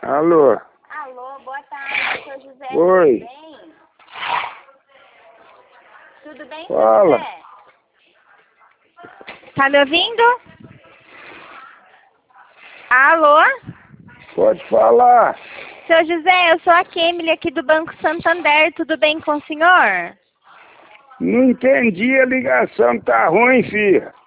Alô? Alô, boa tarde, seu José. Oi. Tudo bem? Tudo bem, Fala. seu José? Tá me ouvindo? Alô? Pode falar. Seu José, eu sou a Kemily aqui do Banco Santander. Tudo bem com o senhor? Não entendi, a ligação tá ruim, filha.